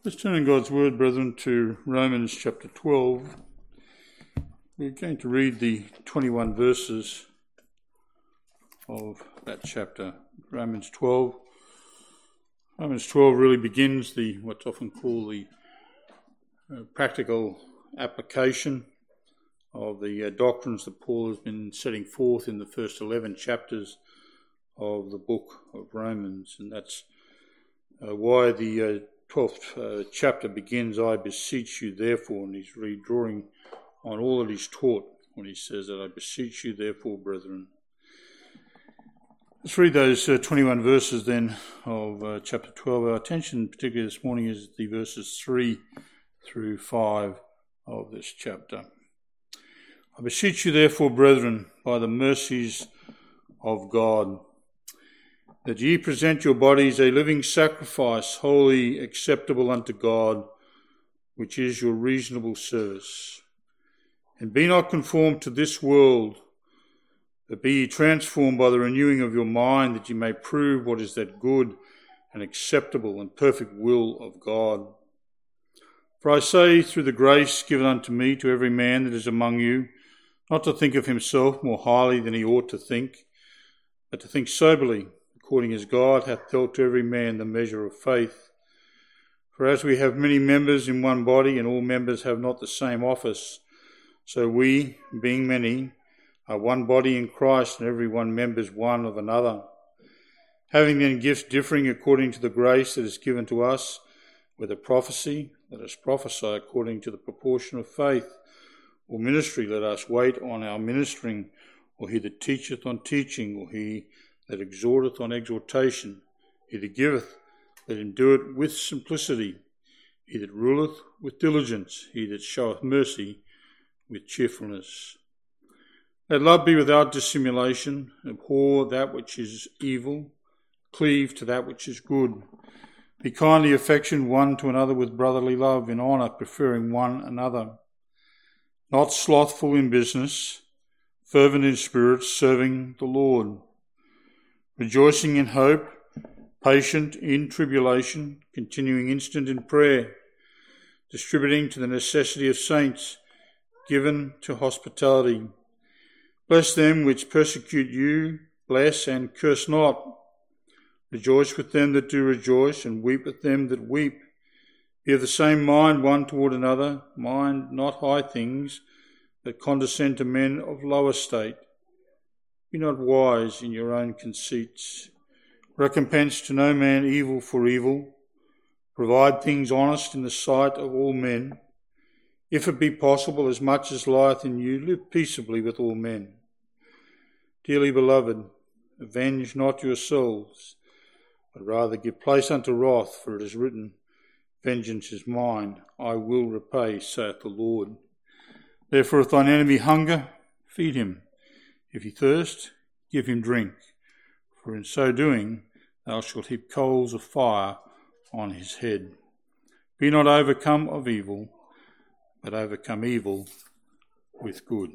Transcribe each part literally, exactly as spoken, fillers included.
Let's turn in God's Word, brethren, to Romans chapter twelve. We're going to read the twenty-one verses of that chapter, Romans twelve. Romans twelve really begins the what's often called the uh, practical application of the uh, doctrines that Paul has been setting forth in the first eleven chapters of the book of Romans, and that's uh, why the uh, twelfth uh, chapter begins, I beseech you therefore, and he's redrawing on all that he's taught when he says that, I beseech you therefore, brethren. Let's read those uh, twenty-one verses then of uh, chapter twelve. Our attention particularly this morning is the verses three through five of this chapter. I beseech you therefore, brethren, by the mercies of God, that ye present your bodies a living sacrifice, holy, acceptable unto God, which is your reasonable service. And be not conformed to this world, but be ye transformed by the renewing of your mind, that ye may prove what is that good and acceptable and perfect will of God. For I say, through the grace given unto me, to every man that is among you, not to think of himself more highly than he ought to think, but to think soberly, according as God hath dealt to every man the measure of faith. For as we have many members in one body, and all members have not the same office, so we, being many, are one body in Christ, and every one members one of another. Having then gifts differing according to the grace that is given to us, whether prophecy, let us prophesy according to the proportion of faith, or ministry, let us wait on our ministering, or he that teacheth on teaching, or he that exhorteth on exhortation. He that giveth, let him do it with simplicity. He that ruleth, with diligence. He that showeth mercy, with cheerfulness. Let love be without dissimulation. Abhor that which is evil. Cleave to that which is good. Be kindly affectioned one to another with brotherly love, in honour preferring one another. Not slothful in business, fervent in spirit, serving the Lord. Rejoicing in hope, patient in tribulation, continuing instant in prayer, distributing to the necessity of saints, given to hospitality. Bless them which persecute you, bless and curse not. Rejoice with them that do rejoice, and weep with them that weep. Be of the same mind one toward another, mind not high things, but condescend to men of low estate. Be not wise in your own conceits. Recompense to no man evil for evil. Provide things honest in the sight of all men. If it be possible, as much as lieth in you, live peaceably with all men. Dearly beloved, avenge not yourselves, but rather give place unto wrath, for it is written, Vengeance is mine, I will repay, saith the Lord. Therefore, if thine enemy hunger, feed him. If he thirst, give him drink, for in so doing thou shalt heap coals of fire on his head. Be not overcome of evil, but overcome evil with good.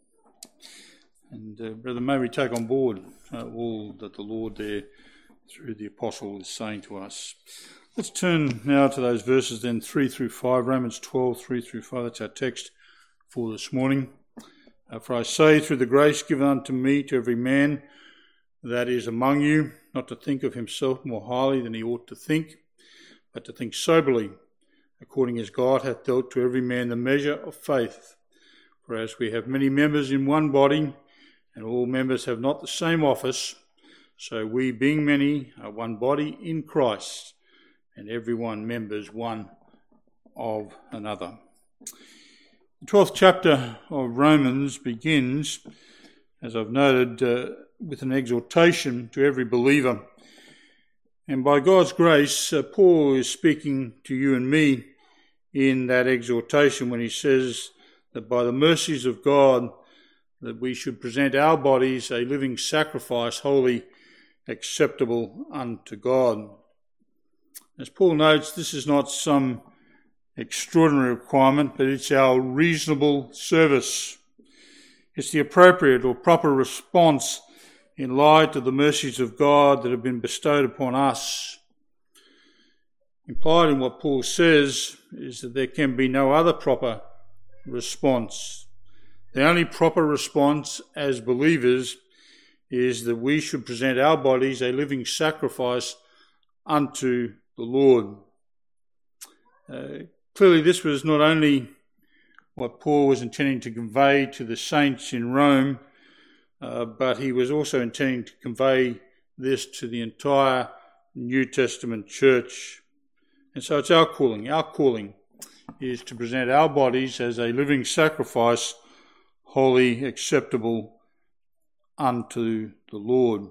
And uh, brother, may we take on board uh, all that the Lord there, through the apostle, is saying to us. Let's turn now to those verses then, three through five, Romans twelve, three through five. That's our text for this morning. Uh, for I say, through the grace given unto me, to every man that is among you, not to think of himself more highly than he ought to think, but to think soberly, according as God hath dealt to every man the measure of faith. For as we have many members in one body, and all members have not the same office, so we, being many, are one body in Christ, and every one members one of another. The twelfth chapter of Romans begins, as I've noted, uh, with an exhortation to every believer. And by God's grace, uh, Paul is speaking to you and me in that exhortation when he says that by the mercies of God, that we should present our bodies a living sacrifice, holy, acceptable unto God. As Paul notes, this is not some extraordinary requirement, but it's our reasonable service. It's the appropriate or proper response in light of the mercies of God that have been bestowed upon us. Implied in what Paul says is that there can be no other proper response. The only proper response as believers is that we should present our bodies a living sacrifice unto the Lord. Uh, clearly this was not only what Paul was intending to convey to the saints in Rome, uh, but he was also intending to convey this to the entire New Testament church. And so it's our calling. Our calling is to present our bodies as a living sacrifice, holy, acceptable unto the Lord.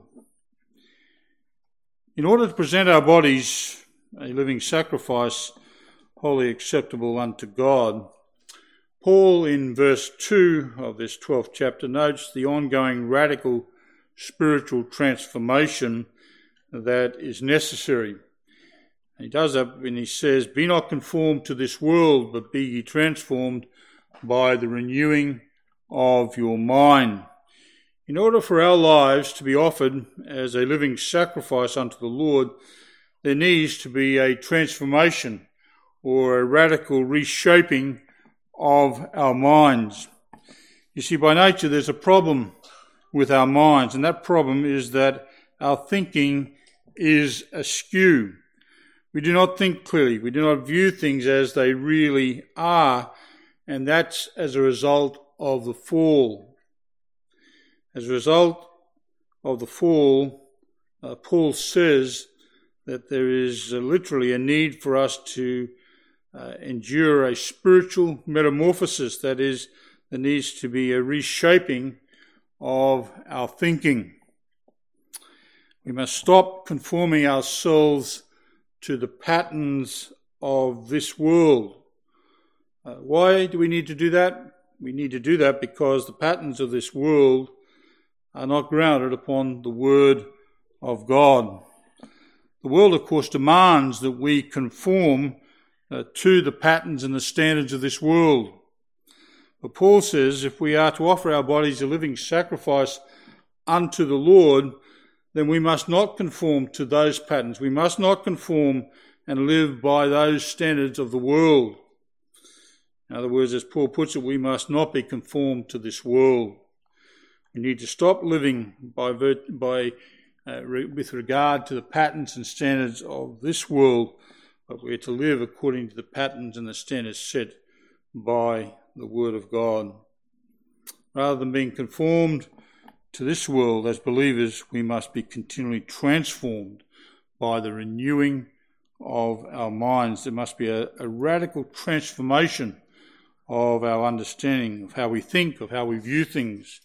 In order to present our bodies a living sacrifice, holy, acceptable unto God, Paul in verse two of this twelfth chapter notes the ongoing radical spiritual transformation that is necessary. He does that when he says, "Be not conformed to this world, but be ye transformed by the renewing of your mind." In order for our lives to be offered as a living sacrifice unto the Lord, there needs to be a transformation or a radical reshaping of our minds. You see, by nature there's a problem with our minds, and that problem is that our thinking is askew. We do not think clearly. We do not view things as they really are, and that's as a result of the fall. As a result of the fall, uh, Paul says that there is uh, literally a need for us to uh, endure a spiritual metamorphosis. That is, there needs to be a reshaping of our thinking. We must stop conforming ourselves to the patterns of this world. Uh, why do we need to do that? We need to do that because the patterns of this world are not grounded upon the Word of God. The world, of course, demands that we conform uh, to the patterns and the standards of this world. But Paul says if we are to offer our bodies a living sacrifice unto the Lord, then we must not conform to those patterns. We must not conform and live by those standards of the world. In other words, as Paul puts it, we must not be conformed to this world. We need to stop living by, by uh, re, with regard to the patterns and standards of this world, but we're to live according to the patterns and the standards set by the Word of God. Rather than being conformed to this world as believers, we must be continually transformed by the renewing of our minds. There must be a, a radical transformation of our understanding, of how we think, of how we view things.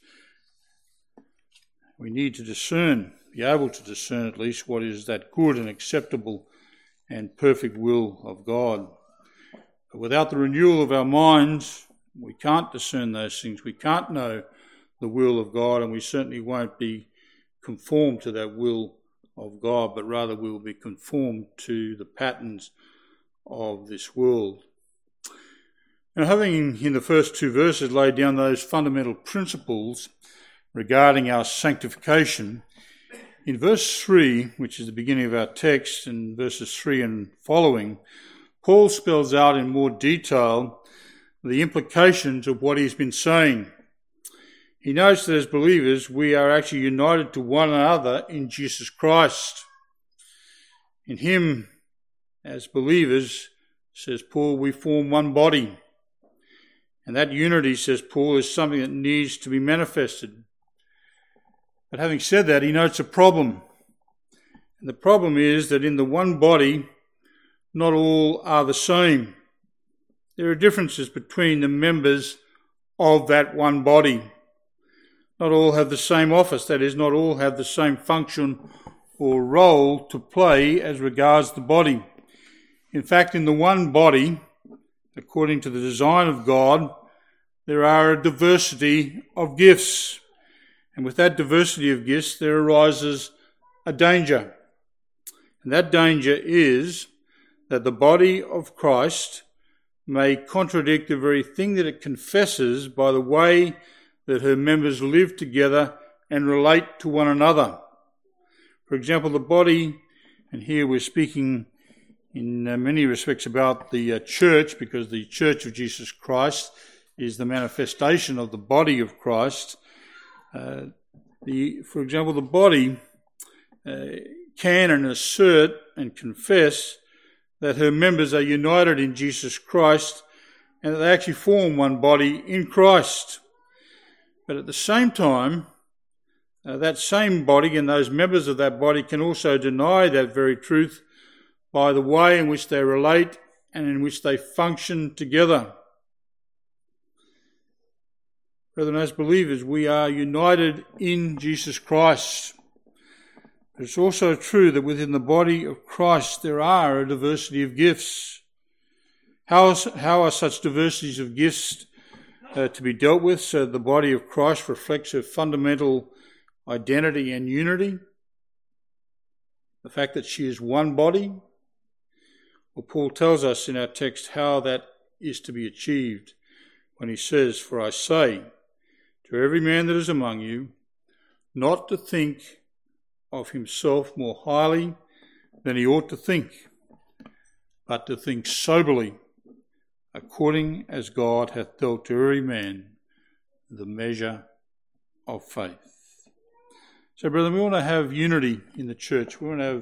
We need to discern, be able to discern at least what is that good and acceptable and perfect will of God. But without the renewal of our minds, we can't discern those things. We can't know the will of God, and we certainly won't be conformed to that will of God, but rather we will be conformed to the patterns of this world. Now, having in the first two verses laid down those fundamental principles regarding our sanctification, in verse three, which is the beginning of our text, and verses three and following, Paul spells out in more detail the implications of what he's been saying. He notes that as believers, we are actually united to one another in Jesus Christ. In him, as believers, says Paul, we form one body. And that unity, says Paul, is something that needs to be manifested. But having said that, he notes a problem. And the problem is that in the one body, not all are the same. There are differences between the members of that one body. Not all have the same office, that is, not all have the same function or role to play as regards the body. In fact, in the one body, according to the design of God, there are a diversity of gifts. And with that diversity of gifts, there arises a danger. And that danger is that the body of Christ may contradict the very thing that it confesses by the way that her members live together and relate to one another. For example, the body, and here we're speaking in uh, many respects about the uh, church, because the church of Jesus Christ is the manifestation of the body of Christ. Uh, the, for example, the body uh, can and assert and confess that her members are united in Jesus Christ and that they actually form one body in Christ. But at the same time, uh, that same body and those members of that body can also deny that very truth by the way in which they relate and in which they function together. Brethren, as believers, we are united in Jesus Christ. But it's also true that within the body of Christ there are a diversity of gifts. How, is, how are such diversities of gifts uh, to be dealt with so that the body of Christ reflects her fundamental identity and unity? The fact that she is one body? Well, Paul tells us in our text how that is to be achieved when he says, "For I say to every man that is among you, not to think of himself more highly than he ought to think, but to think soberly, according as God hath dealt to every man the measure of faith." So, brethren, we want to have unity in the church. We want to have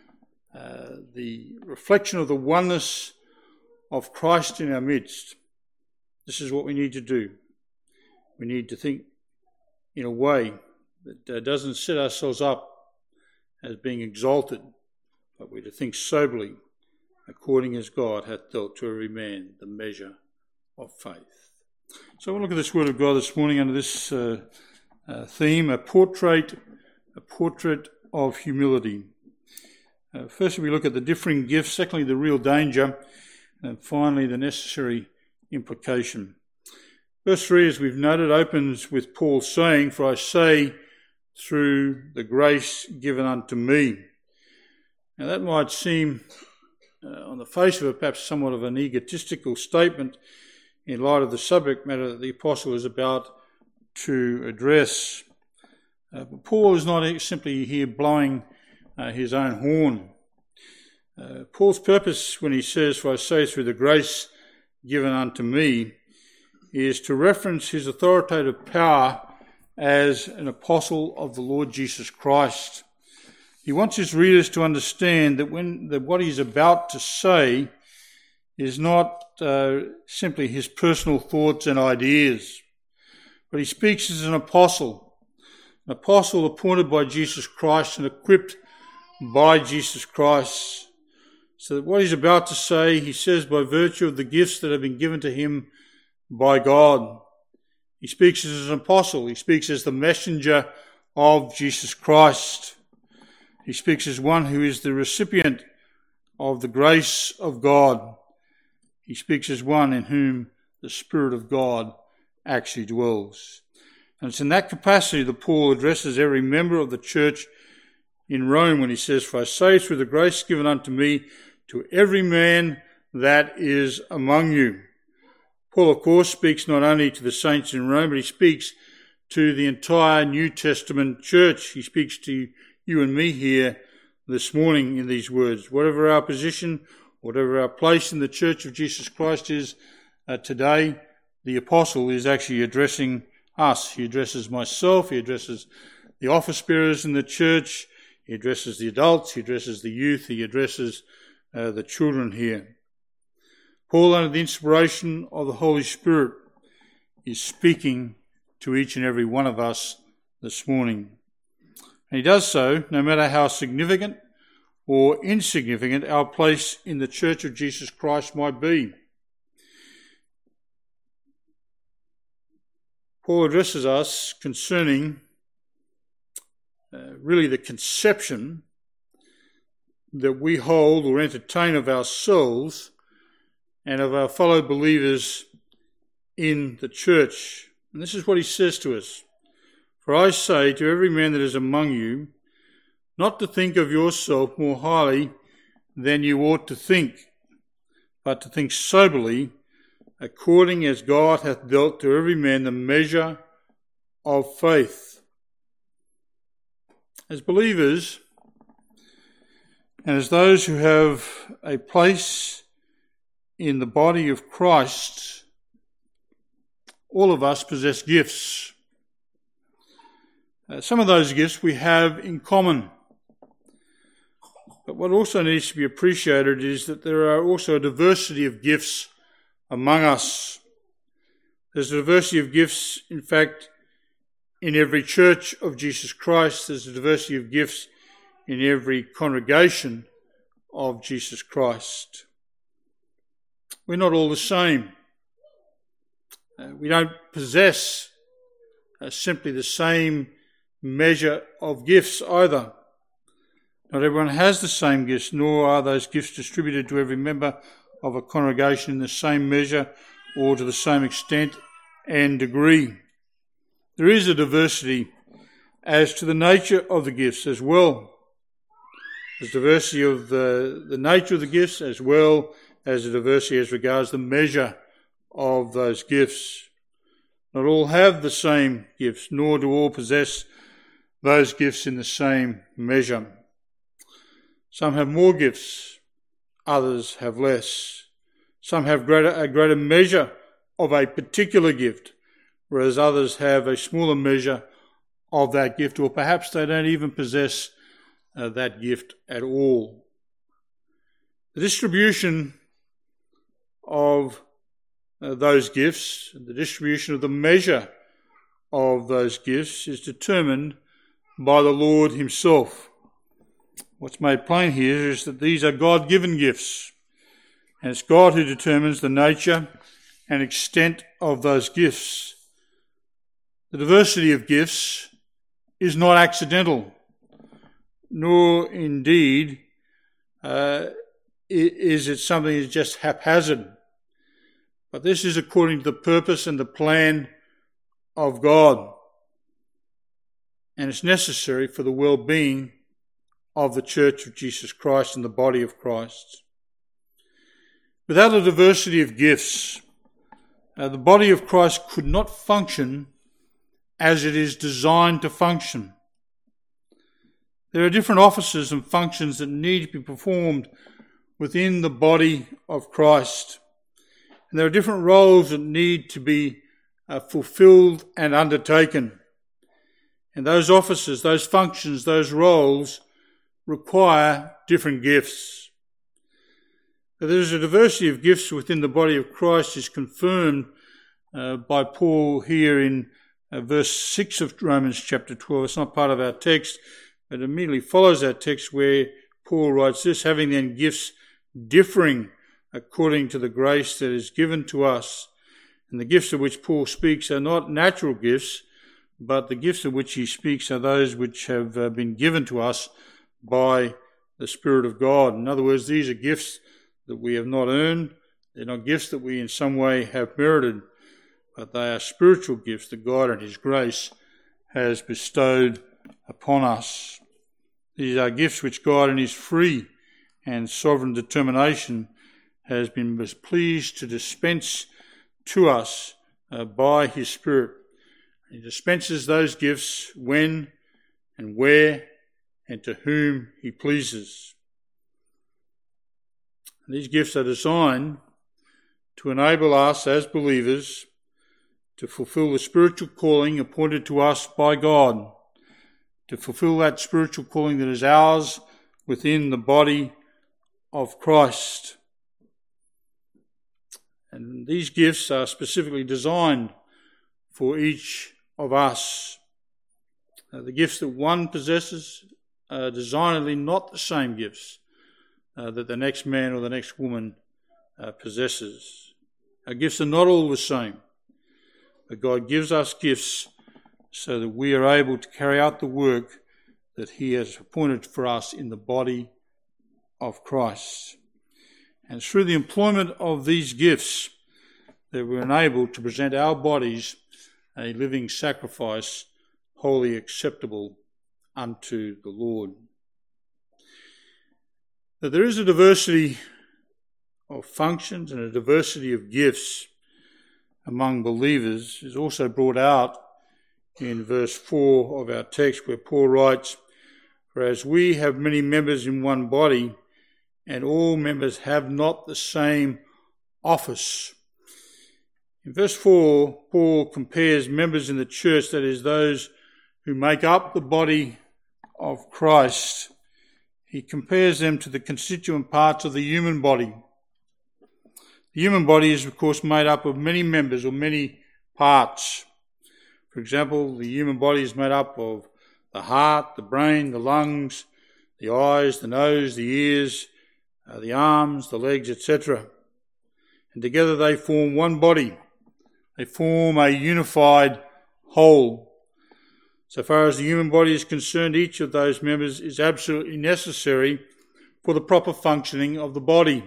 uh, the reflection of the oneness of Christ in our midst. This is what we need to do. We need to think in a way that uh, doesn't set ourselves up as being exalted, but we're to think soberly, according as God hath dealt to every man the measure of faith. So we'll look at this word of God this morning under this uh, uh, theme, a portrait, a portrait of humility. Uh, first, we look at the differing gifts. Secondly, the real danger, and finally, the necessary implication. Verse three, as we've noted, opens with Paul saying, "For I say, through the grace given unto me." Now that might seem, uh, on the face of it, perhaps somewhat of an egotistical statement in light of the subject matter that the apostle is about to address. Uh, but Paul is not simply here blowing uh, his own horn. Uh, Paul's purpose when he says, "For I say through the grace given unto me," is to reference his authoritative power as an apostle of the Lord Jesus Christ. He wants his readers to understand that when that what he's about to say is not uh, simply his personal thoughts and ideas, but he speaks as an apostle, an apostle appointed by Jesus Christ and equipped by Jesus Christ. So that what he's about to say, he says by virtue of the gifts that have been given to him by God. He speaks as an apostle. He speaks as the messenger of Jesus Christ. He speaks as one who is the recipient of the grace of God. He speaks as one in whom the Spirit of God actually dwells. And it's in that capacity that Paul addresses every member of the church in Rome when he says, "For I say through the grace given unto me to every man that is among you." Paul, of course, speaks not only to the saints in Rome, but he speaks to the entire New Testament church. He speaks to you and me here this morning in these words. Whatever our position, whatever our place in the church of Jesus Christ is uh, today, the apostle is actually addressing us. He addresses myself, he addresses the office bearers in the church, he addresses the adults, he addresses the youth, he addresses uh, the children here. Paul, under the inspiration of the Holy Spirit, is speaking to each and every one of us this morning. And he does so no matter how significant or insignificant our place in the church of Jesus Christ might be. Paul addresses us concerning uh, really the conception that we hold or entertain of ourselves and of our fellow believers in the church. And this is what he says to us. "For I say to every man that is among you, not to think of yourself more highly than you ought to think, but to think soberly, according as God hath dealt to every man the measure of faith." As believers, And as those who have a place in the body of Christ, all of us possess gifts. Uh, some of those gifts we have in common. But what also needs to be appreciated is that there are also a diversity of gifts among us. There's a diversity of gifts, in fact, in every church of Jesus Christ. There's a diversity of gifts in every congregation of Jesus Christ. We're not all the same. Uh, we don't possess uh, simply the same measure of gifts either. Not everyone has the same gifts, nor are those gifts distributed to every member of a congregation in the same measure or to the same extent and degree. There is a diversity as to the nature of the gifts as well. There's diversity of the, the nature of the gifts as well as the diversity as regards the measure of those gifts. Not all have the same gifts, nor do all possess those gifts in the same measure. Some have more gifts, others have less. Some have greater, a greater measure of a particular gift, whereas others have a smaller measure of that gift, or perhaps they don't even possess uh, that gift at all. The distribution of uh, those gifts, the distribution of the measure of those gifts is determined by the Lord himself. What's made plain here is that these are God-given gifts, and it's God who determines the nature and extent of those gifts. The diversity of gifts is not accidental, nor indeed uh, is it something that's just haphazard, but this is according to the purpose and the plan of God, and it's necessary for the well-being of the Church of Jesus Christ and the body of Christ. Without a diversity of gifts, uh, the body of Christ could not function as it is designed to function. There are different offices and functions that need to be performed within the body of Christ. And there are different roles that need to be uh, fulfilled and undertaken. And those offices, those functions, those roles require different gifts. But there is a diversity of gifts within the body of Christ is confirmed uh, by Paul here in uh, verse six of Romans chapter twelve. It's not part of our text, but it immediately follows our text where Paul writes this, having then gifts differing according to the grace that is given to us. And the gifts of which Paul speaks are not natural gifts, but the gifts of which he speaks are those which have uh, been given to us by the Spirit of God. In other words, these are gifts that we have not earned. They're not gifts that we in some way have merited, but they are spiritual gifts that God and his grace has bestowed upon us. These are gifts which God in his free and sovereign determination has been pleased to dispense to us uh, by his Spirit. He dispenses those gifts when and where and to whom he pleases. These gifts are designed to enable us as believers to fulfill the spiritual calling appointed to us by God, to fulfill that spiritual calling that is ours within the body of Christ. And these gifts are specifically designed for each of us. Uh, the gifts that one possesses are designedly not the same gifts uh, that the next man or the next woman uh, possesses. Our gifts are not all the same, but God gives us gifts so that we are able to carry out the work that he has appointed for us in the body of Christ. And through the employment of these gifts that we're enabled to present our bodies a living sacrifice, wholly acceptable unto the Lord. That there is a diversity of functions and a diversity of gifts among believers is also brought out in verse four of our text, where Paul writes, For as we have many members in one body, and all members have not the same office. In verse four, Paul compares members in the church, that is, those who make up the body of Christ. He compares them to the constituent parts of the human body. The human body is, of course, made up of many members or many parts. For example, the human body is made up of the heart, the brain, the lungs, the eyes, the nose, the ears, uh, the arms, the legs, et cetera. And together they form one body. They form a unified whole. So far as the human body is concerned, each of those members is absolutely necessary for the proper functioning of the body.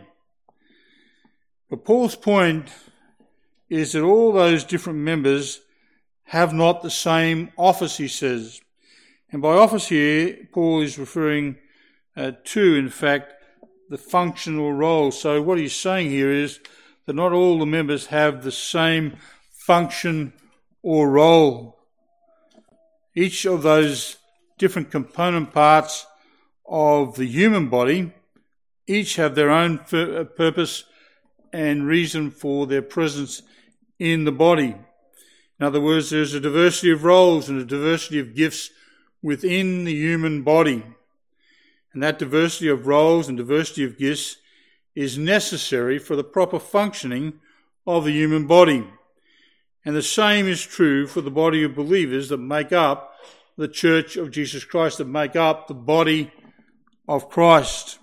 But Paul's point is that all those different members have not the same office, he says. And by office here, Paul is referring uh, to, in fact, the functional role. So what he's saying here is that not all the members have the same function or role. Each of those different component parts of the human body, each have their own f- purpose and reason for their presence in the body. In other words, there's a diversity of roles and a diversity of gifts within the human body. And that diversity of roles and diversity of gifts is necessary for the proper functioning of the human body. And the same is true for the body of believers that make up the church of Jesus Christ, that make up the body of Christ.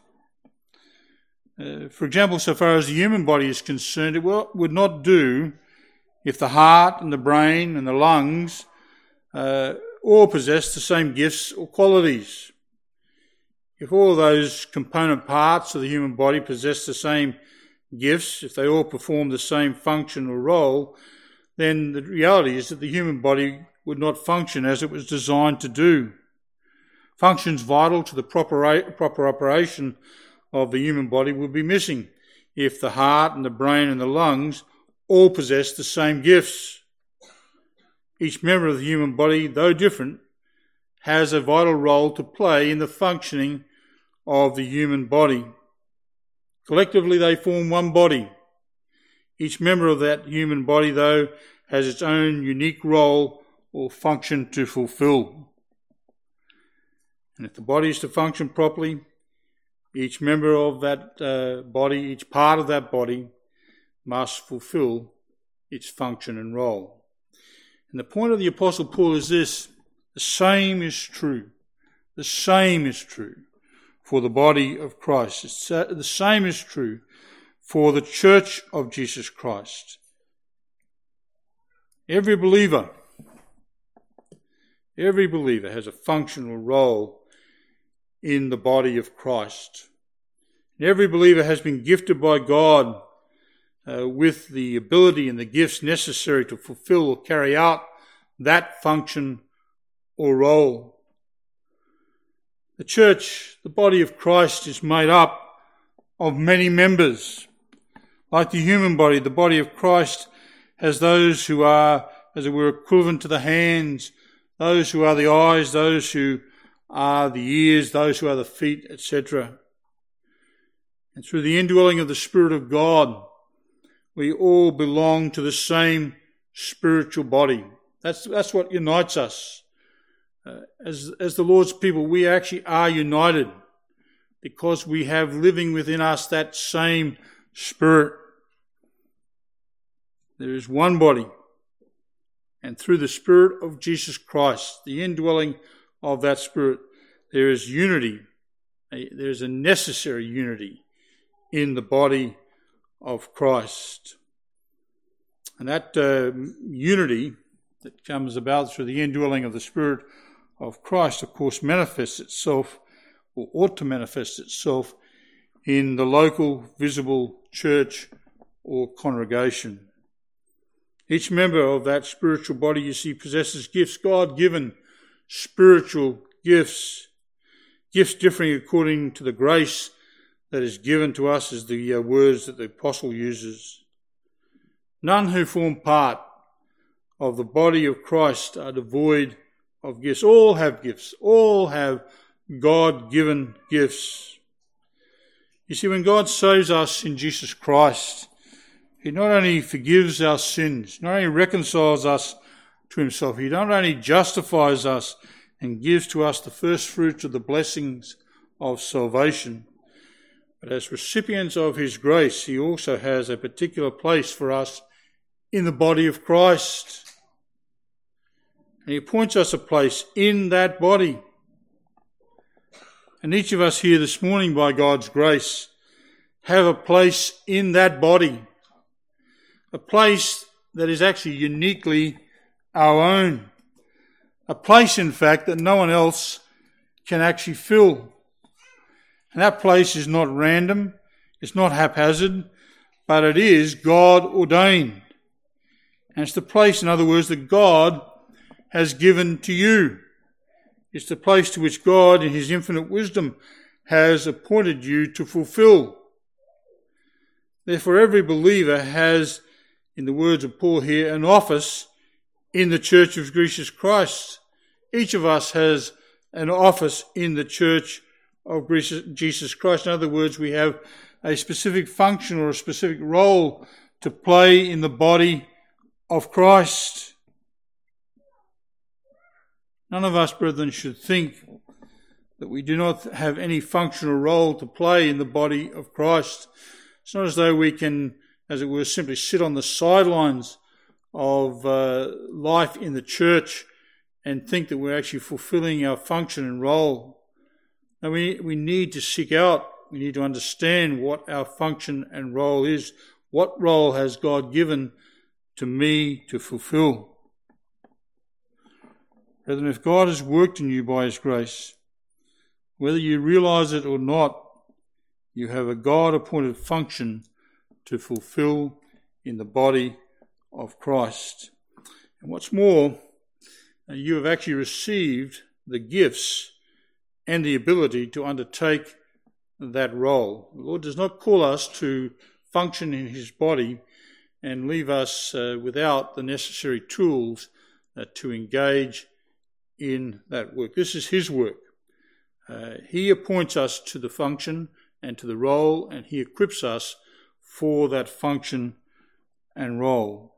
Uh, for example, so far as the human body is concerned, it would not do if the heart and the brain and the lungs uh, all possess the same gifts or qualities. If all those component parts of the human body possess the same gifts, if they all perform the same function or role, then the reality is that the human body would not function as it was designed to do. Functions vital to the proper, proper operation of the human body would be missing if the heart and the brain and the lungs all possess the same gifts. Each member of the human body, though different, has a vital role to play in the functioning of the human body. Collectively, they form one body. Each member of that human body, though, has its own unique role or function to fulfill. And if the body is to function properly, each member of that uh, body, each part of that body, must fulfill its function and role. And the point of the Apostle Paul is this: the same is true. The same is true for the body of Christ. It's, uh, the same is true for the church of Jesus Christ. Every believer, every believer has a functional role in the body of Christ. And every believer has been gifted by God uh, with the ability and the gifts necessary to fulfill or carry out that function or role. The church, the body of Christ, is made up of many members. Like the human body, the body of Christ has those who are, as it were, equivalent to the hands, those who are the eyes, those who are the ears, those who are the feet, et cetera. And through the indwelling of the Spirit of God, we all belong to the same spiritual body. That's that's what unites us. Uh, as as the Lord's people, we actually are united because we have living within us that same Spirit. There is one body, and through the Spirit of Jesus Christ, the indwelling of that Spirit, there is unity. There is a necessary unity in the body of Christ. And that uh, unity that comes about through the indwelling of the Spirit of Christ, of course, manifests itself, or ought to manifest itself, in the local visible church or congregation. Each member of that spiritual body, you see, possesses gifts, God-given spiritual gifts, gifts differing according to the grace that is given to us, is the uh, words that the apostle uses. None who form part of the body of Christ are devoid of gifts. All have gifts. All have God-given gifts. You see, when God saves us in Jesus Christ, he not only forgives our sins, not only reconciles us to himself, he not only justifies us and gives to us the first fruits of the blessings of salvation, but as recipients of his grace, he also has a particular place for us in the body of Christ. And he appoints us a place in that body. And each of us here this morning, by God's grace, have a place in that body. A place that is actually uniquely our own. A place, in fact, that no one else can actually fill. And that place is not random, it's not haphazard, but it is God ordained. And it's the place, in other words, that God has given to you. It's the place to which God, in his infinite wisdom, has appointed you to fulfill. Therefore, every believer has, in the words of Paul here, an office in the church of Jesus Christ. Each of us has an office in the church of Jesus Christ. In other words, we have a specific function or a specific role to play in the body of Christ. None of us, brethren, should think that we do not have any function or role to play in the body of Christ. It's not as though we can, as it were, simply sit on the sidelines of uh, life in the church and think that we're actually fulfilling our function and role. No, we, we need to seek out, we need to understand what our function and role is. What role has God given to me to fulfill? Brethren, if God has worked in you by his grace, whether you realize it or not, you have a God-appointed function to fulfill in the body of Christ. And what's more, you have actually received the gifts and the ability to undertake that role. The Lord does not call us to function in his body and leave us uh, without the necessary tools uh, to engage in that work. This is his work. Uh, he appoints us to the function and to the role, and he equips us for that function and role.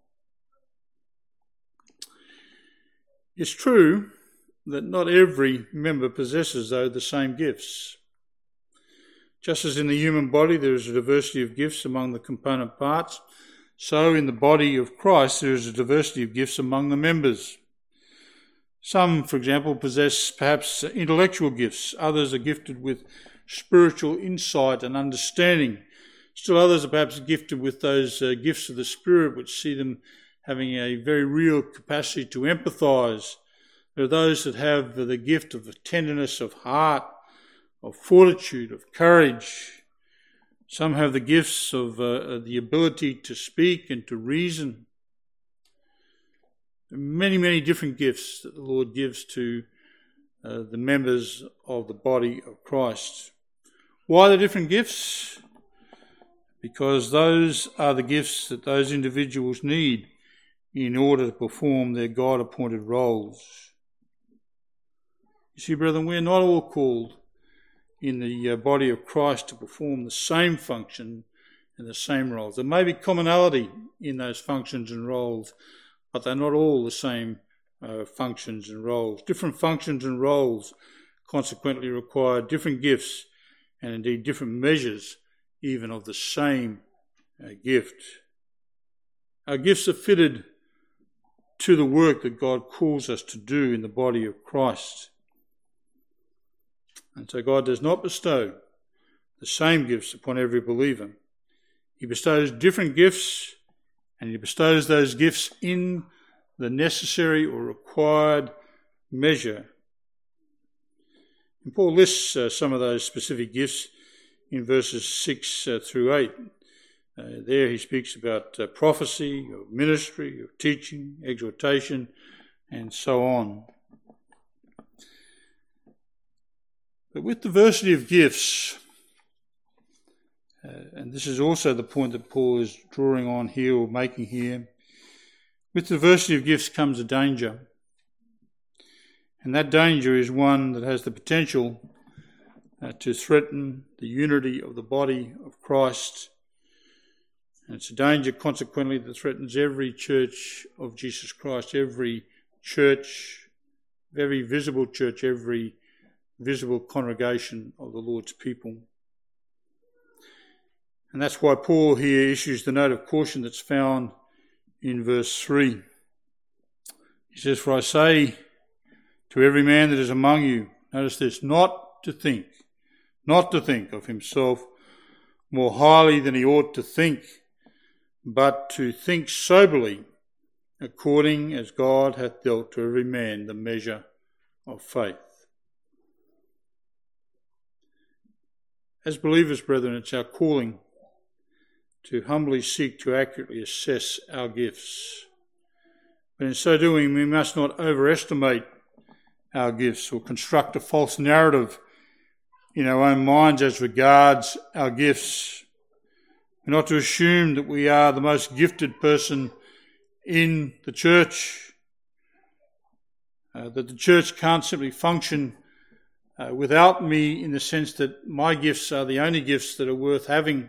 It's true that not every member possesses, though, the same gifts. Just as in the human body there is a diversity of gifts among the component parts, so in the body of Christ there is a diversity of gifts among the members. Some, for example, possess perhaps intellectual gifts. Others are gifted with spiritual insight and understanding. Still others are perhaps gifted with those uh, gifts of the Spirit which see them having a very real capacity to empathise. There are those that have the gift of the tenderness of heart, of fortitude, of courage. Some have the gifts of uh, the ability to speak and to reason. Many, many different gifts that the Lord gives to uh, the members of the body of Christ. Why the different gifts? Because those are the gifts that those individuals need in order to perform their God-appointed roles. You see, brethren, we are not all called in the uh, body of Christ to perform the same function and the same roles. There may be commonality in those functions and roles, but they're not all the same uh, functions and roles. Different functions and roles consequently require different gifts and indeed different measures even of the same uh, gift. Our gifts are fitted to the work that God calls us to do in the body of Christ. And so God does not bestow the same gifts upon every believer. He bestows different gifts, and he bestows those gifts in the necessary or required measure. And Paul lists uh, some of those specific gifts in verses six uh, through eight. Uh, there he speaks about uh, prophecy, of ministry, of teaching, exhortation, and so on. But with diversity of gifts, uh, and this is also the point that Paul is drawing on here or making here, with diversity of gifts comes a danger. And that danger is one that has the potential uh, to threaten the unity of the body of Christ. And it's a danger, consequently, that threatens every church of Jesus Christ, every church, very visible church, every visible congregation of the Lord's people. And that's why Paul here issues the note of caution that's found in verse three. He says, "For I say to every man that is among you," notice this, "not to think, not to think of himself more highly than he ought to think, but to think soberly, according as God hath dealt to every man the measure of faith." As believers, brethren, it's our calling to humbly seek to accurately assess our gifts. But in so doing, we must not overestimate our gifts or construct a false narrative in our own minds as regards our gifts. We're not to assume that we are the most gifted person in the church, uh, that the church can't simply function uh, without me, in the sense that my gifts are the only gifts that are worth having.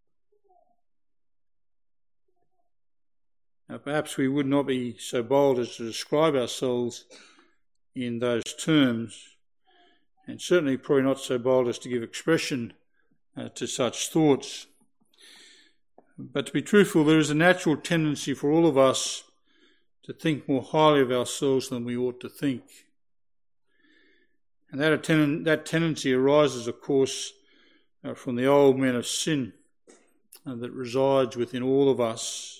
Now, perhaps we would not be so bold as to describe ourselves in those terms, and certainly probably not so bold as to give expression uh, to such thoughts. But to be truthful, there is a natural tendency for all of us to think more highly of ourselves than we ought to think. And that, ten- that tendency arises, of course, uh, from the old man of sin uh, that resides within all of us.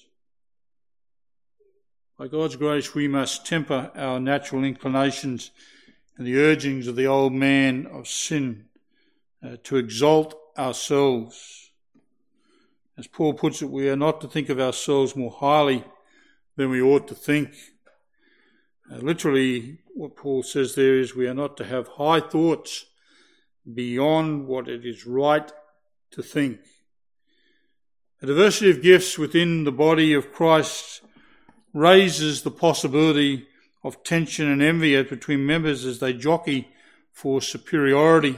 By God's grace, we must temper our natural inclinations and the urgings of the old man of sin uh, to exalt ourselves. As Paul puts it, we are not to think of ourselves more highly than we ought to think. Uh, literally, what Paul says there is we are not to have high thoughts beyond what it is right to think. A diversity of gifts within the body of Christ raises the possibility of tension and envy between members as they jockey for superiority.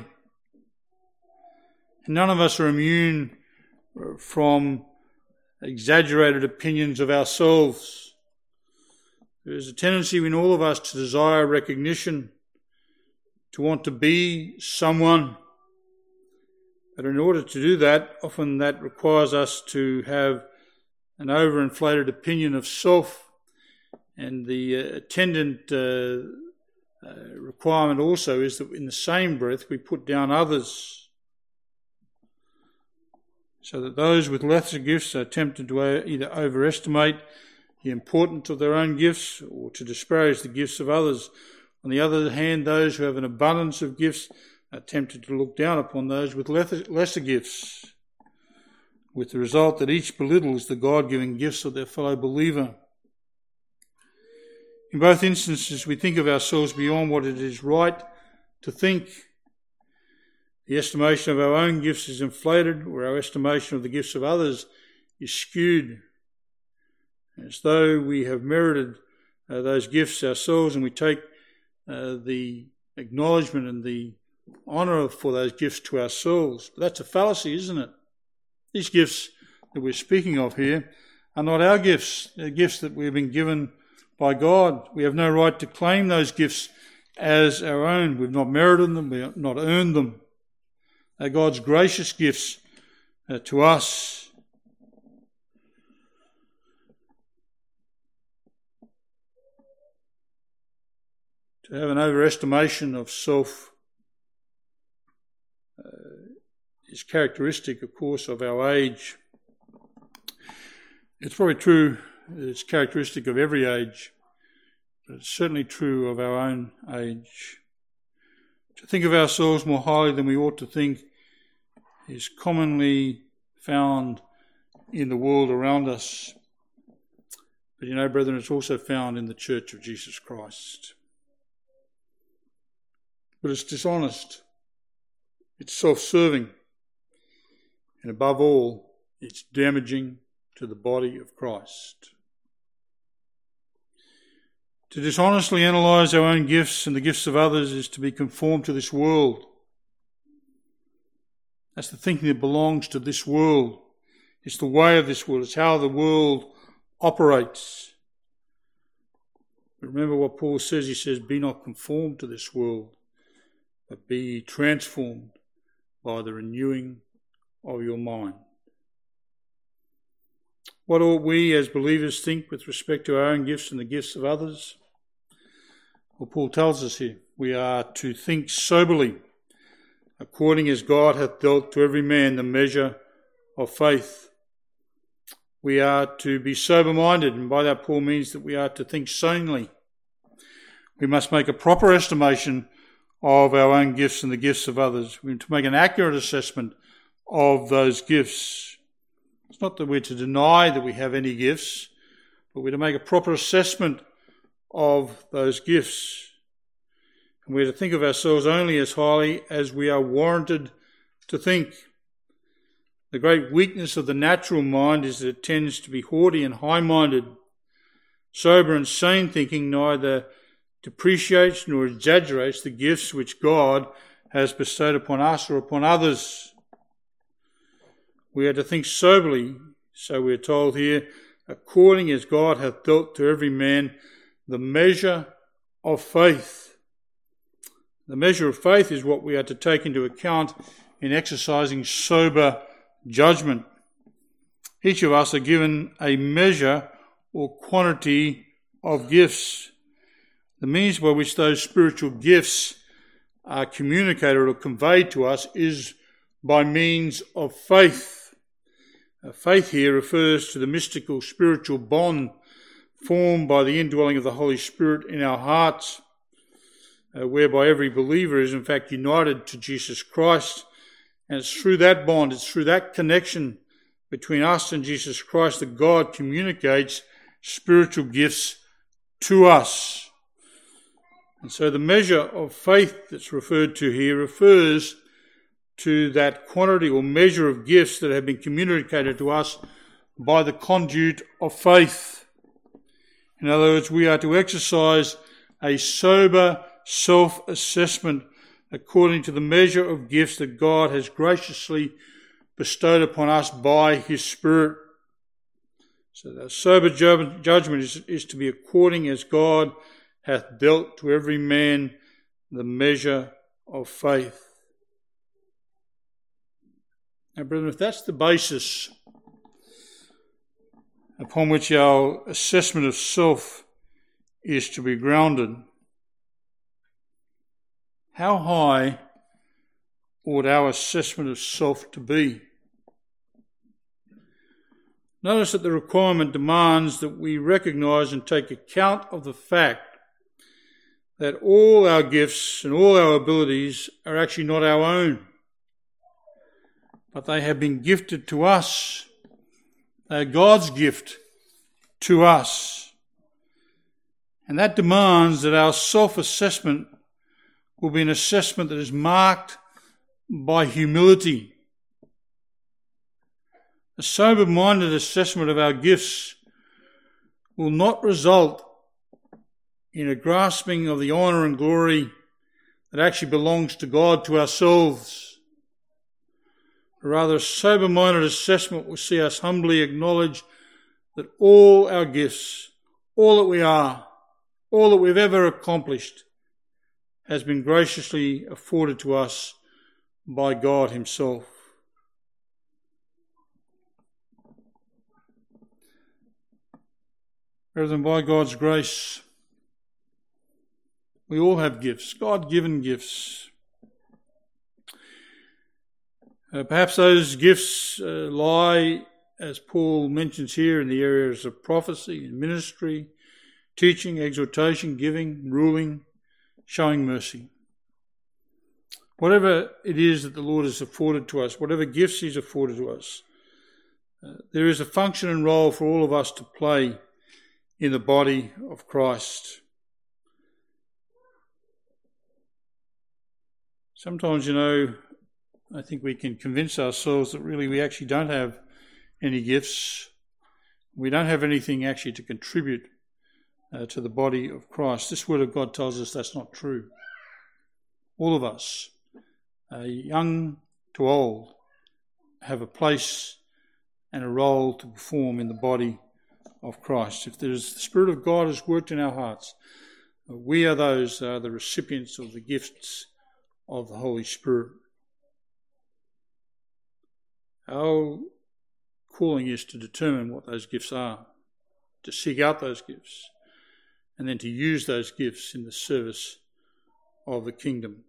And none of us are immune from exaggerated opinions of ourselves. There is a tendency in all of us to desire recognition, to want to be someone. But in order to do that, often that requires us to have an overinflated opinion of self, and the uh, attendant uh, uh, requirement also is that in the same breath we put down others, so that those with lesser gifts are tempted to either overestimate the importance of their own gifts or to disparage the gifts of others. On the other hand, those who have an abundance of gifts are tempted to look down upon those with lesser gifts, with the result that each belittles the God-given gifts of their fellow believer. In both instances, we think of ourselves beyond what it is right to think. The estimation of our own gifts is inflated, or our estimation of the gifts of others is skewed, as though we have merited uh, those gifts ourselves, and we take uh, the acknowledgement and the honour for those gifts to ourselves. But that's a fallacy, isn't it? These gifts that we're speaking of here are not our gifts. They're gifts that we've been given by God. We have no right to claim those gifts as our own. We've not merited them, we've not earned them. They're God's gracious gifts uh, to us. To have an overestimation of self uh, is characteristic, of course, of our age. It's probably true, it's characteristic of every age, but it's certainly true of our own age. To think of ourselves more highly than we ought to think is commonly found in the world around us. But you know, brethren, it's also found in the Church of Jesus Christ. But it's dishonest, it's self-serving, and above all, it's damaging to the body of Christ. To dishonestly analyse our own gifts and the gifts of others is to be conformed to this world. That's the thinking that belongs to this world. It's the way of this world. It's how the world operates. But remember what Paul says. He says, be not conformed to this world, but be transformed by the renewing of your mind. What ought we as believers think with respect to our own gifts and the gifts of others? Well, Paul tells us here, we are to think soberly, according as God hath dealt to every man the measure of faith. We are to be sober-minded, and by that Paul means that we are to think sanely. We must make a proper estimation of our own gifts and the gifts of others. We have to make an accurate assessment of those gifts. It's not that we're to deny that we have any gifts, but we're to make a proper assessment of those gifts. And we're to think of ourselves only as highly as we are warranted to think. The great weakness of the natural mind is that it tends to be haughty and high-minded. Sober and sane thinking neither depreciates nor exaggerates the gifts which God has bestowed upon us or upon others. We are to think soberly, so we are told here, according as God hath dealt to every man the measure of faith. The measure of faith is what we are to take into account in exercising sober judgment. Each of us are given a measure or quantity of gifts. The means by which those spiritual gifts are communicated or conveyed to us is by means of faith. Uh, faith here refers to the mystical spiritual bond formed by the indwelling of the Holy Spirit in our hearts, uh, whereby every believer is in fact united to Jesus Christ. And it's through that bond, it's through that connection between us and Jesus Christ that God communicates spiritual gifts to us. And so the measure of faith that's referred to here refers to that quantity or measure of gifts that have been communicated to us by the conduit of faith. In other words, we are to exercise a sober self-assessment according to the measure of gifts that God has graciously bestowed upon us by his Spirit. So the sober judgment is, is to be according as God hath dealt to every man the measure of faith. Now, brethren, if that's the basis upon which our assessment of self is to be grounded, how high ought our assessment of self to be? Notice that the requirement demands that we recognise and take account of the fact that all our gifts and all our abilities are actually not our own, but they have been gifted to us. They are God's gift to us. And that demands that our self-assessment will be an assessment that is marked by humility. A sober-minded assessment of our gifts will not result in a grasping of the honour and glory that actually belongs to God to ourselves. Rather, a sober-minded assessment will see us humbly acknowledge that all our gifts, all that we are, all that we've ever accomplished has been graciously afforded to us by God himself. Brethren, by God's grace, we all have gifts, God-given gifts. Uh, perhaps those gifts uh, lie, as Paul mentions here, in the areas of prophecy and ministry, teaching, exhortation, giving, ruling, showing mercy. Whatever it is that the Lord has afforded to us, whatever gifts he's afforded to us, uh, there is a function and role for all of us to play in the body of Christ. Sometimes, you know, I think we can convince ourselves that really we actually don't have any gifts. We don't have anything actually to contribute uh, to the body of Christ. This word of God tells us that's not true. All of us, uh, young to old, have a place and a role to perform in the body of Christ. If there's the Spirit of God has worked in our hearts, we are those uh, the recipients of the gifts of the Holy Spirit. Our calling is to determine what those gifts are, to seek out those gifts, and then to use those gifts in the service of the kingdom.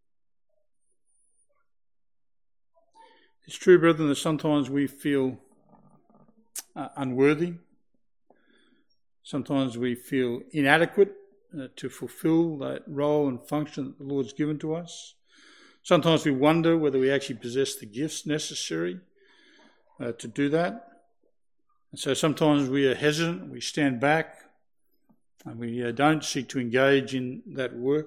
It's true, brethren, that sometimes we feel uh, unworthy. Sometimes we feel inadequate uh, to fulfill that role and function that the Lord's given to us. Sometimes we wonder whether we actually possess the gifts necessary uh, to do that. And so sometimes we are hesitant, we stand back, and we uh, don't seek to engage in that work.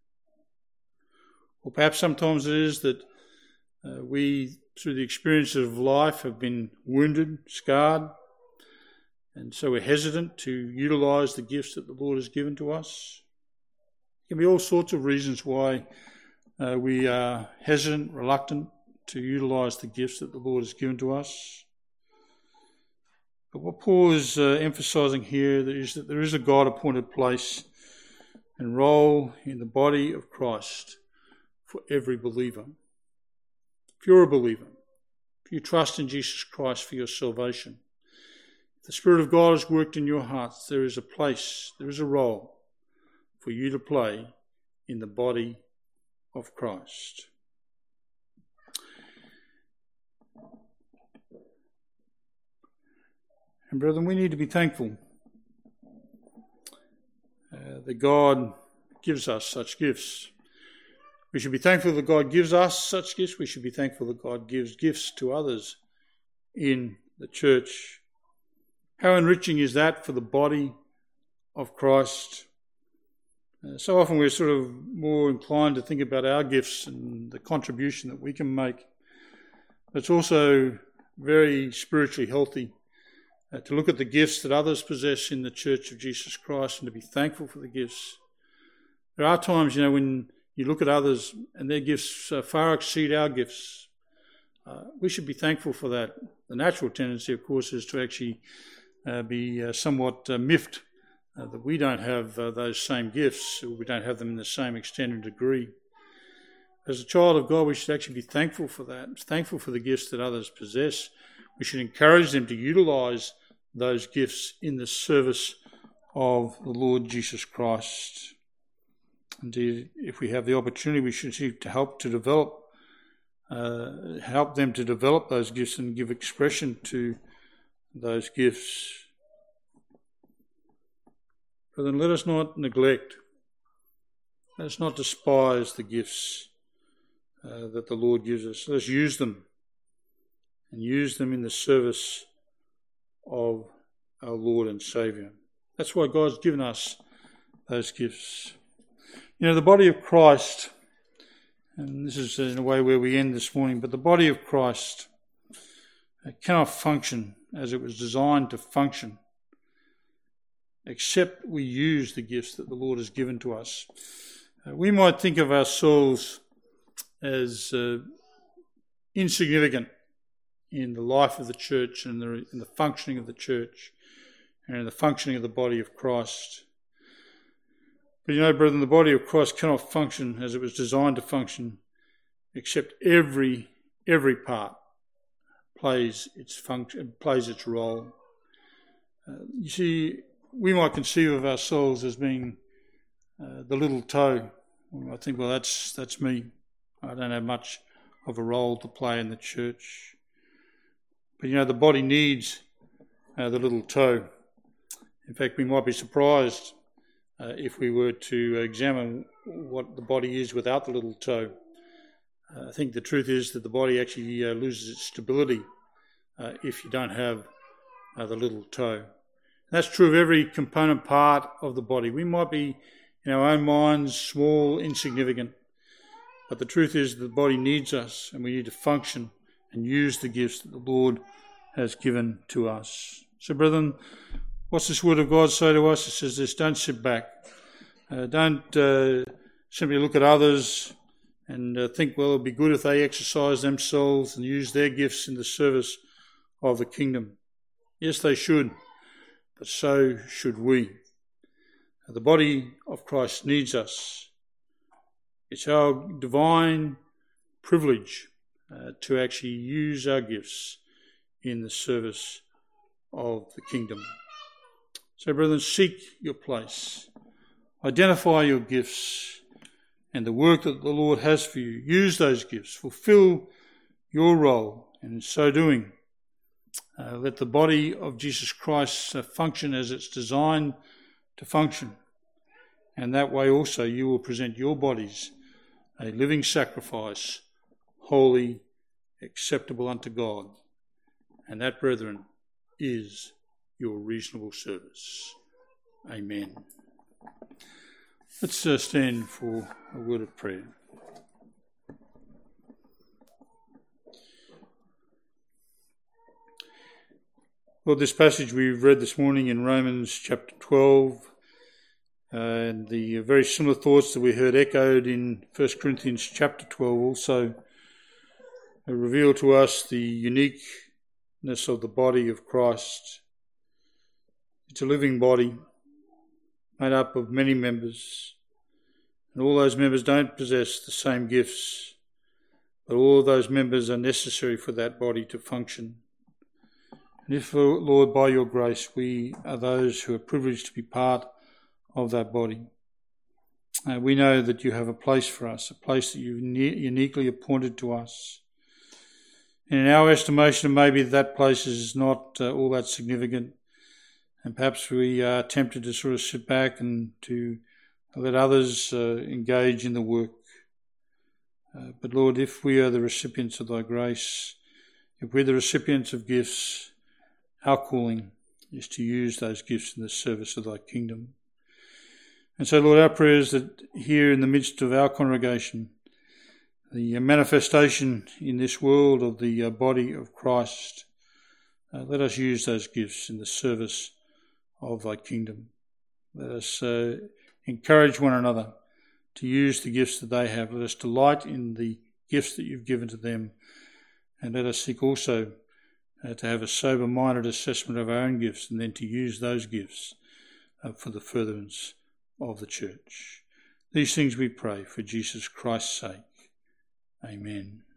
Or perhaps sometimes it is that uh, we, through the experiences of life, have been wounded, scarred, and so we're hesitant to utilise the gifts that the Lord has given to us. There can be all sorts of reasons why uh, we are hesitant, reluctant to utilise the gifts that the Lord has given to us. But what Paul is uh, emphasising here is that there is a God-appointed place and role in the body of Christ for every believer. If you're a believer, if you trust in Jesus Christ for your salvation, if the Spirit of God has worked in your hearts, there is a place, there is a role for you to play in the body of Christ. And brethren, we need to be thankful uh, that God gives us such gifts. We should be thankful that God gives us such gifts. We should be thankful that God gives gifts to others in the church. How enriching is that for the body of Christ? Uh, so often we're sort of more inclined to think about our gifts and the contribution that we can make. It's also very spiritually healthy uh, to look at the gifts that others possess in the Church of Jesus Christ and to be thankful for the gifts. There are times, you know, when you look at others and their gifts uh, far exceed our gifts. Uh, we should be thankful for that. The natural tendency, of course, is to actually uh, be uh, somewhat uh, miffed uh, that we don't have uh, those same gifts, or we don't have them in the same extent and degree. As a child of God, we should actually be thankful for that, thankful for the gifts that others possess. We should encourage them to utilise those gifts in the service of the Lord Jesus Christ. Indeed, if we have the opportunity, we should seek to help to develop, uh, help them to develop those gifts and give expression to those gifts. But then let us not neglect, let us not despise the gifts uh, that the Lord gives us. Let us use them and use them in the service of our Lord and Saviour. That's why God's given us those gifts. You know, the body of Christ, and this is in a way where we end this morning, but the body of Christ cannot function as it was designed to function except we use the gifts that the Lord has given to us. Uh, we might think of ourselves as uh, insignificant in the life of the church and the, in the functioning of the church and in the functioning of the body of Christ. But you know, brethren, the body of Christ cannot function as it was designed to function except every every part plays its function, plays its role. Uh, you see, we might conceive of ourselves as being uh, the little toe. I think, well, that's that's me. I don't have much of a role to play in the church. But you know, the body needs uh, the little toe. In fact, we might be surprised uh, if we were to examine what the body is without the little toe. Uh, I think the truth is that the body actually uh, loses its stability uh, if you don't have uh, the little toe. And that's true of every component part of the body. We might be, in our own minds, small, insignificant, but the truth is that the body needs us and we need to function and use the gifts that the Lord has given to us. So, brethren, what's this word of God say to us? It says this: don't sit back. Uh, don't uh, simply look at others and uh, think, well, it would be good if they exercise themselves and use their gifts in the service of the kingdom. Yes, they should, but so should we. The body of Christ needs us. It's our divine privilege uh, to actually use our gifts in the service of the kingdom. So, brethren, seek your place. Identify your gifts and the work that the Lord has for you. Use those gifts. Fulfill your role. And in so doing, uh, let the body of Jesus Christ uh, function as it's designed to function. And that way also you will present your bodies a living sacrifice, holy, acceptable unto God. And that, brethren, is your reasonable service. Amen. Let's uh, stand for a word of prayer. Lord, this passage we've read this morning in Romans chapter twelve, uh, and the very similar thoughts that we heard echoed in First Corinthians chapter twelve also uh, reveal to us the uniqueness of the body of Christ. It's a living body made up of many members, and all those members don't possess the same gifts, but all of those members are necessary for that body to function. And if, Lord, by your grace, we are those who are privileged to be part of that body, uh, we know that you have a place for us, a place that you've ne- uniquely appointed to us. And in our estimation, maybe that place is not uh, all that significant, and perhaps we are tempted to sort of sit back and to let others uh, engage in the work. Uh, but Lord, if we are the recipients of thy grace, if we're the recipients of gifts, our calling is to use those gifts in the service of thy kingdom. And so, Lord, our prayer is that here in the midst of our congregation, the manifestation in this world of the body of Christ, uh, let us use those gifts in the service of thy kingdom. Let us uh, encourage one another to use the gifts that they have. Let us delight in the gifts that you've given to them. And let us seek also uh, to have a sober-minded assessment of our own gifts, and then to use those gifts uh, for the furtherance of the church. These things we pray for Jesus Christ's sake. Amen.